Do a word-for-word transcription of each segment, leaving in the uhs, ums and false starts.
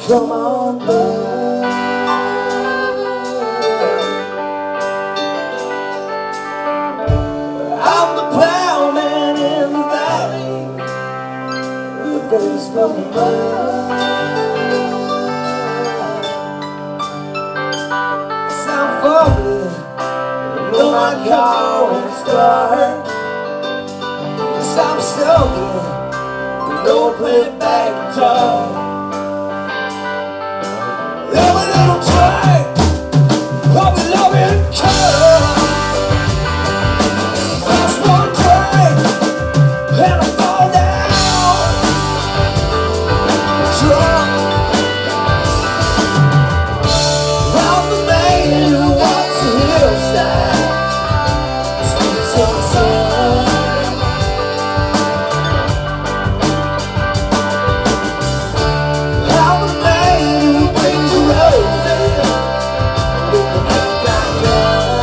come on down. I'm the plowman in the valley, the face from the mud. Sound funky, know my car won't start. Yes, I'm stoked, know I play back guitar. Every little track, I'll be loving color. That's one track, and I fall down. Drunk. I'm the man who walks the hillside, sweet summer sun. I'm the man who brings the roses with the midnight gun.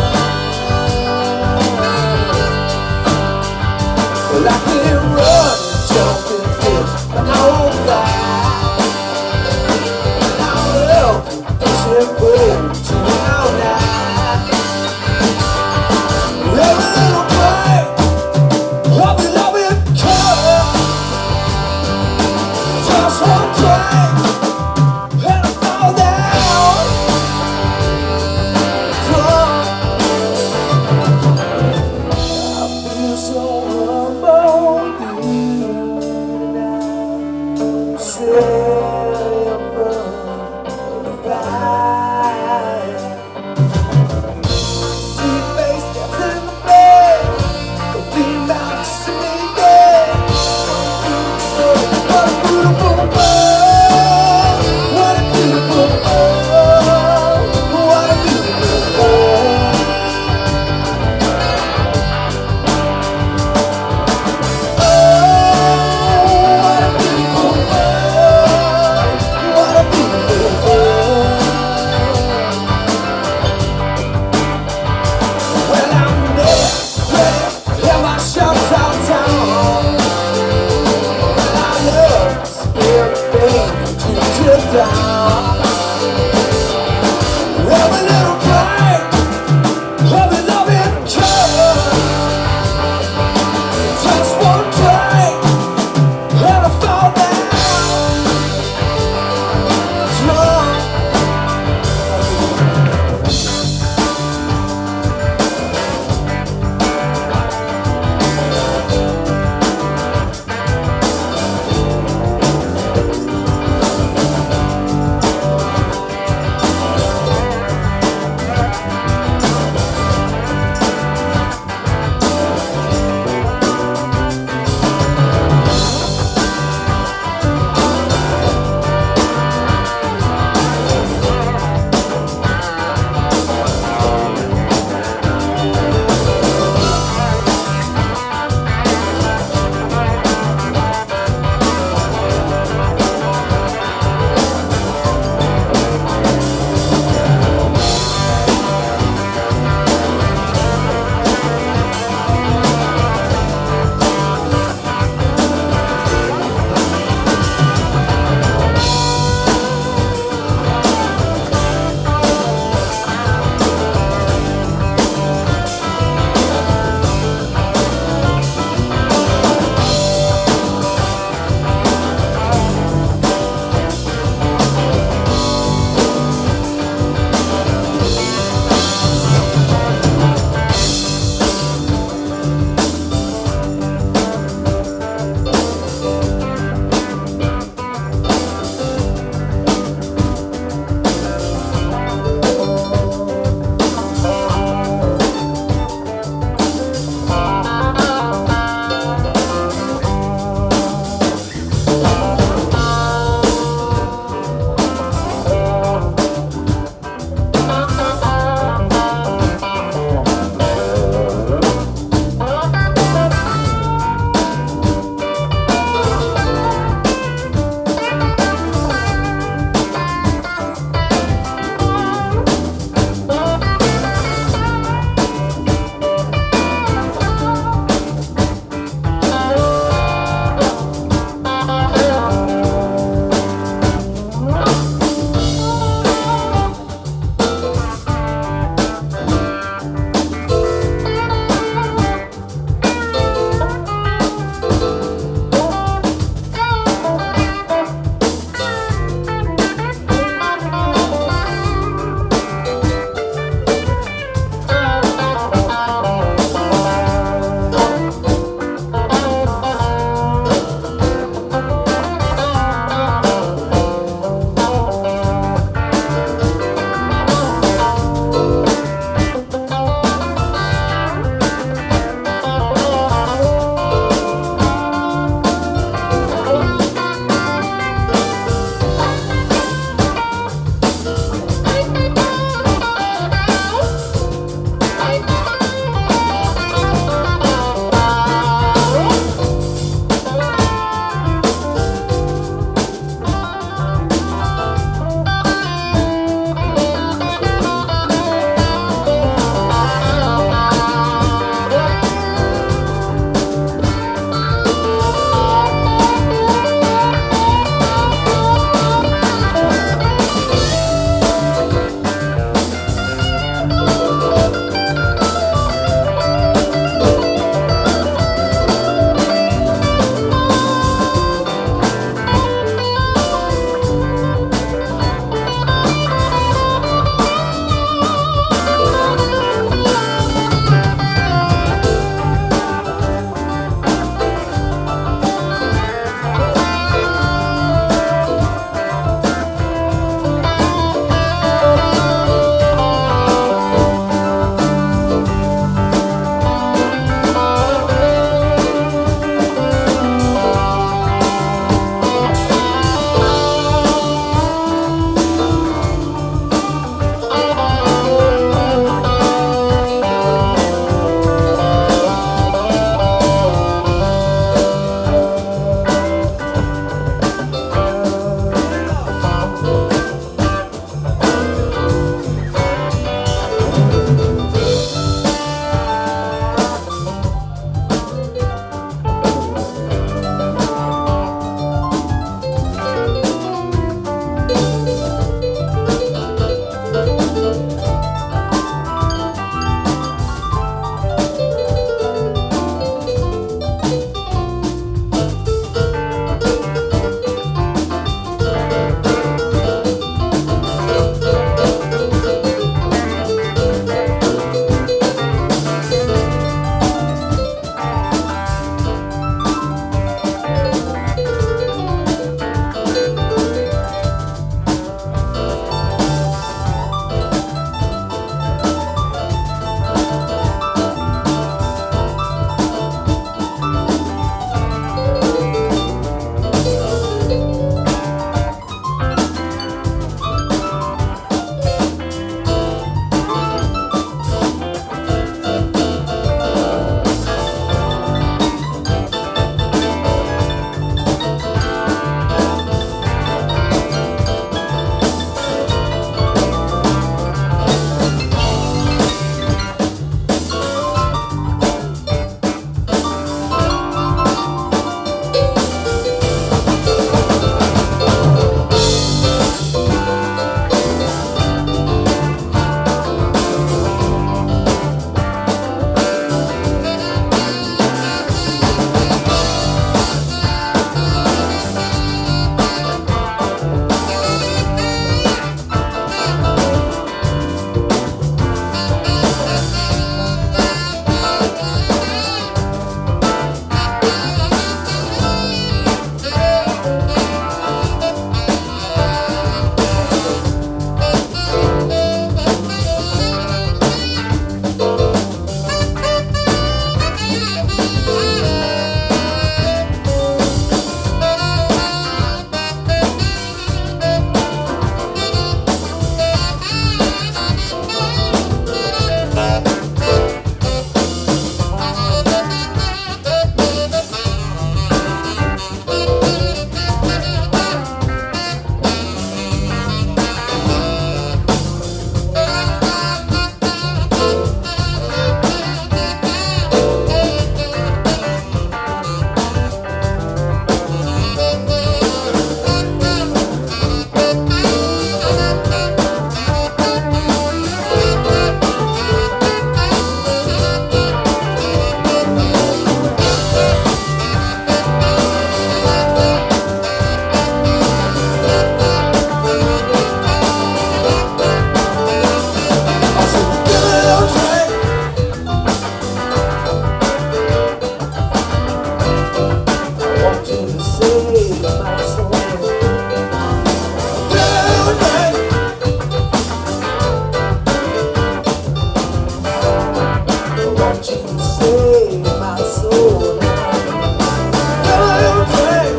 you save my soul now? Girl, drink.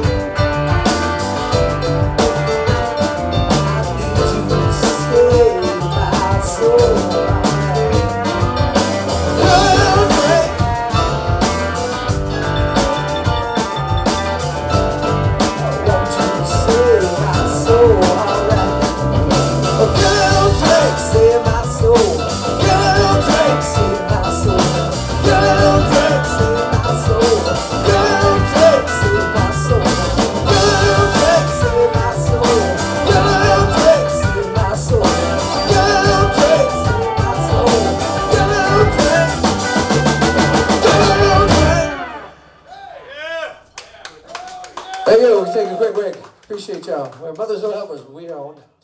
I need you to save my soul now. Girl, drink. I want you to save my soul, alright. Girl, drink, save my soul. Girl, drink, save my soul. Girl, drink, save my soul. Girl, drink, save my soul. Girl, drink, save my soul. Girl, drink, save my soul. Girl, drink, save my soul. Girl, drink. Girl, drink. Hey, yo, we're taking a quick break. Appreciate y'all. Well, mothers don't help us, but we are on.